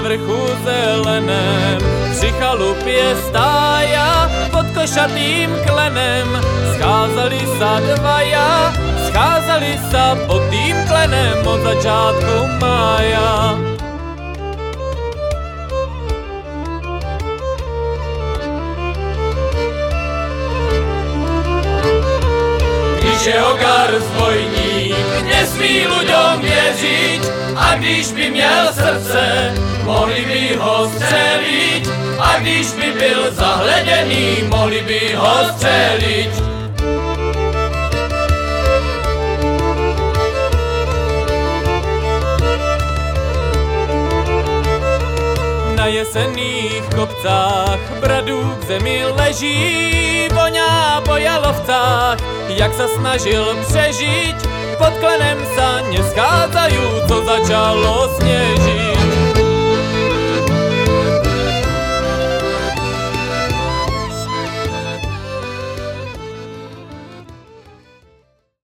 vrchu zeleném. Při chalupě stája pod košatým klenem. Scházeli sa dvaja, scházeli sa pod tým klenem od začátku mája. Když je Ogar zbojník, nesmí ľuďom věřit, a když by měl srdce, mohli by ho střelit, a když by byl zahleděný, mohli by ho střelit. Na jesenných kopcách bradů k zemi leží, voňá po jalovcách, jak se snažil přežít. Pod klenem sa neschádzajú, co začalo snežiť.